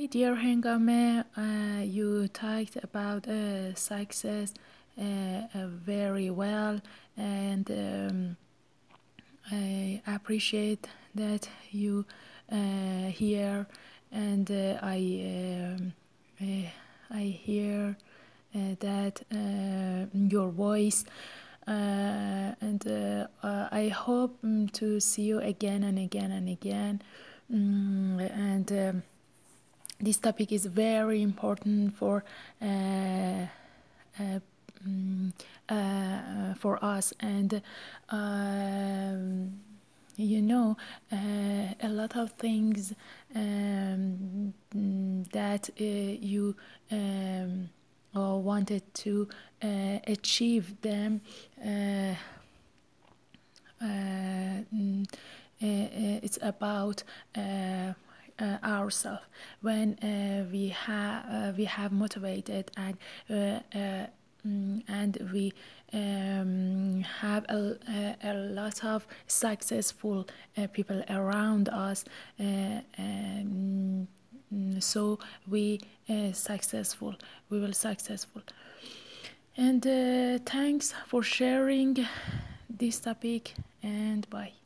dear Hengame, you talked about success very well, and I appreciate that you here, and I hear that your voice, and I hope to see you again and again and again. And this topic is very important uh, mm, for us, and you know, a lot of things that you wanted to achieve them. It's about ourselves. When we have motivated, and we have a lot of successful people around us, so we will successful. And thanks for sharing this topic, and bye.